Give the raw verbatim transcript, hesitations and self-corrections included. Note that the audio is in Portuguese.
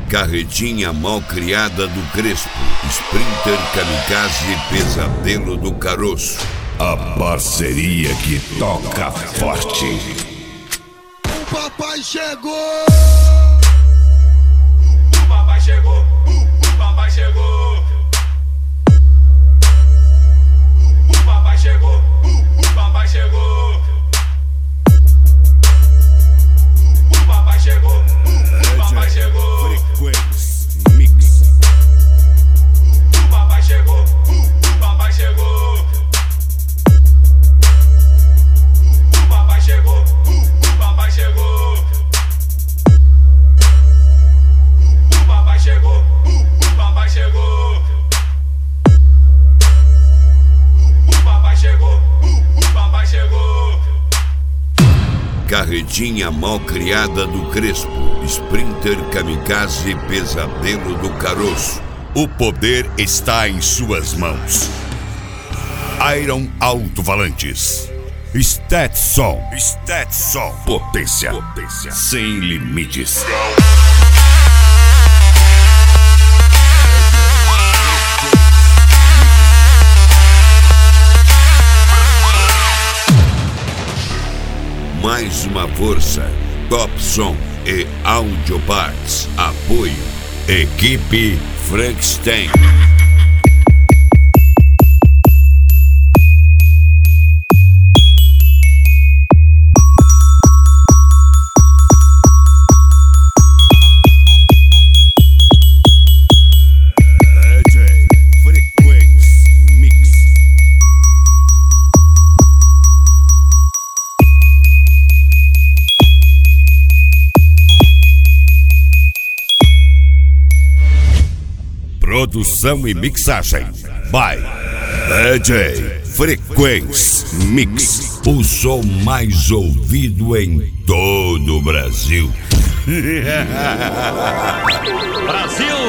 Carretinha mal criada do Crespo, Sprinter Kamikaze Pesadelo do Caroço. A parceria que toca forte. O papai chegou! O papai chegou! O papai chegou! O papai chegou! O papai chegou! O papai chegou! O papai chegou! Frequência Mix. O papai chegou! O papai chegou! O papai chegou! O papai chegou! O papai chegou! O papai chegou! O papai chegou! O papai chegou! Carretinha mal criada do Crespo, Sprinter Kamikaze Pesadelo do Caroço. O poder está em suas mãos. Iron Alto-Falantes. Stetson. Stetson. Potência. Potência. Sem limites. Mais uma força, Top Som e Audio Parts. Apoio, Equipe Frankenstein. D J Frequência Mix. Produção e mixagem by D J Frequência Mix. O som mais ouvido em todo o Brasil. Brasil!